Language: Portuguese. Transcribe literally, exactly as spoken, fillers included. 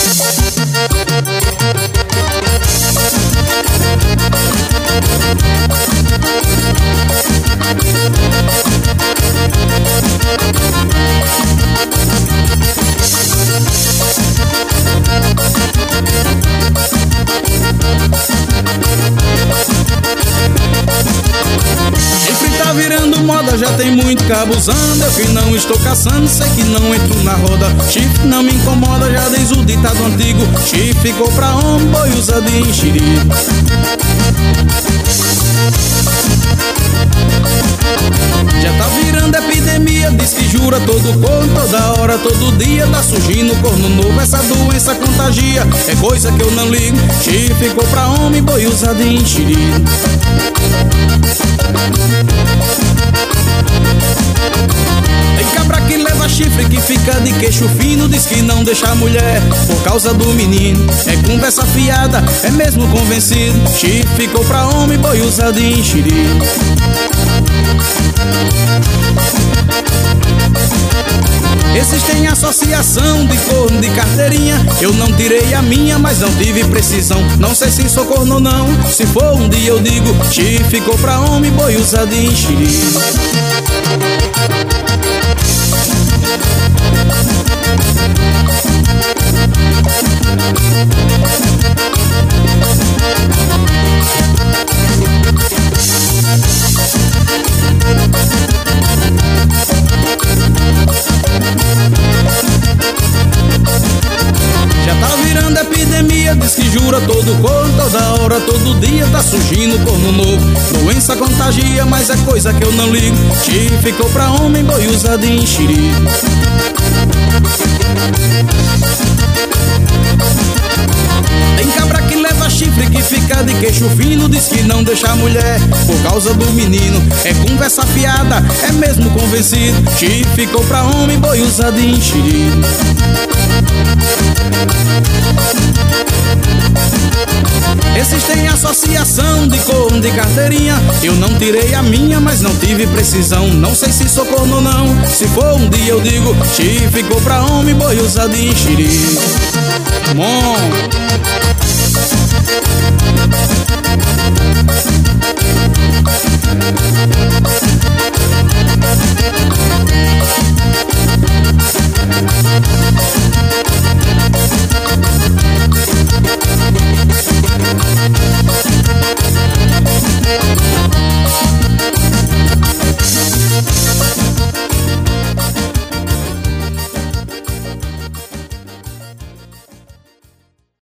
Tá virando moda, já tem muito cabo usando. Eu que não estou caçando, sei que não entro na roda. Chifre não me incomoda, já diz o ditado antigo. Chifre ficou pra homem, boi usa de enxerido. Já tá virando epidemia, diz que jura todo corno, toda hora, todo dia tá surgindo corno novo. Essa doença contagia, é coisa que eu não ligo. Chifre ficou pra homem, boi usa de enxerido. Tem cabra que leva chifre, que fica de queixo fino, diz que não deixa a mulher por causa do menino. É conversa fiada, é mesmo convencido. Chifre ficou pra homem, boi usa de enxerido. Esses têm associação de corno de carteirinha. Eu não tirei a minha, mas não tive precisão. Não sei se sou corno ou não, se for um dia eu digo. Chifre ficou pra homem, boi usa de enxerido. Já tá virando epidemia, diz que jura todo corno, toda hora, todo dia tá surgindo corno novo. Doença contagia, mas é coisa que eu não ligo. Chifre ficou pra homem, boi usa de enxerido. Tem cabra que leva chifre, que fica de queixo fino, diz que não deixa a mulher por causa do menino. É conversa fiada, é mesmo convencido. Chifre ficou pra homem, boi usa de enxerido. Esses têm associação de corno de carteirinha. Eu não tirei a minha, mas não tive precisão. Não sei se sou corno ou não, se for um dia eu digo. Chifre ficou pra homem, boi usa de enxerido. Bom.